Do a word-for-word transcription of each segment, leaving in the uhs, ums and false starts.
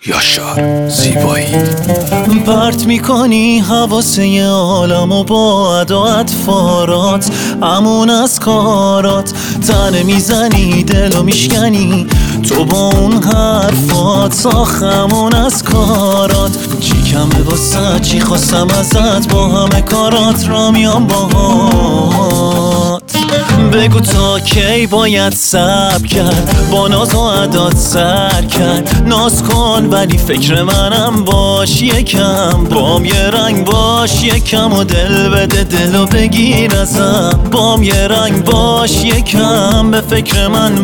یاشار زیبایی پرت میکنی حواسه عالمو با عدات فارات امون از کارات تنه میزنی دلو میشکنی تو با اون حرفات ساخمون از کارات چی کمه واسه چی خواستم ازت با همه کارات را میام باهات بگو تا کی باید صبر کرد با ناز و عدات سر کرد ناز کن ولی فکر منم باش یکم بام یه رنگ باش یکم و دل بده دلو بگیر ازم بام یه رنگ باش یکم به فکر من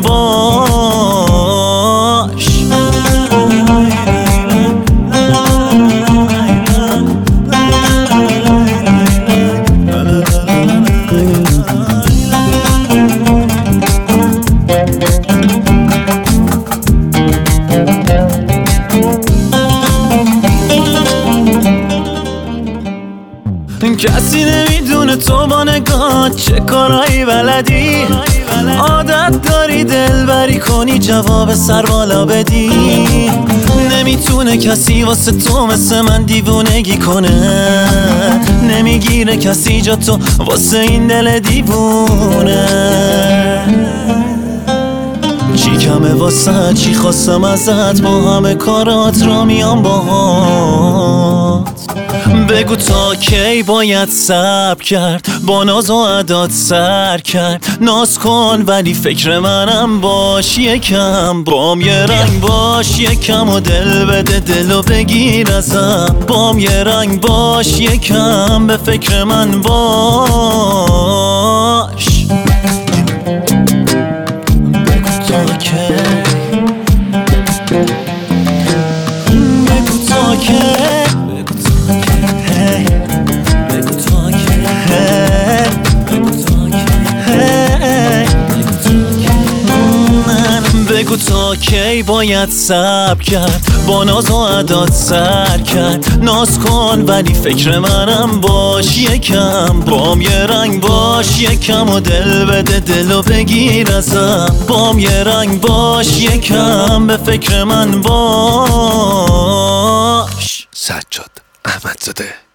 باش کسی نمیدونه تو با نگاه چه کارایی بلدی عادت داری دلبری کنی جواب سر بالا بدی نمیتونه کسی واسه تو مثل من دیوونگی کنه نمیگیره کسی جا تو واسه این دل دیوونه چی کمه واسه چی خواستم ازت با همه کارات را میام باهات بگو تا کی باید صبر کرد با ناز و عدات سر کرد ناز کن ولی فکر منم باش یکم بام یه رنگ باش یکم و دل بده دلو بگیر ازم بام یه رنگ باش یکم به فکر من باش بگو تا کی بگو تا کی بگو تا کی باید صبر کرد با ناز و عدات سر کرد ناز کن ولی فکر منم باش یکم بام یه رنگ باش یکم و دل بده دلو بگیر ازم بام یه رنگ باش یکم به فکر من باش. سجاد احمدزاده.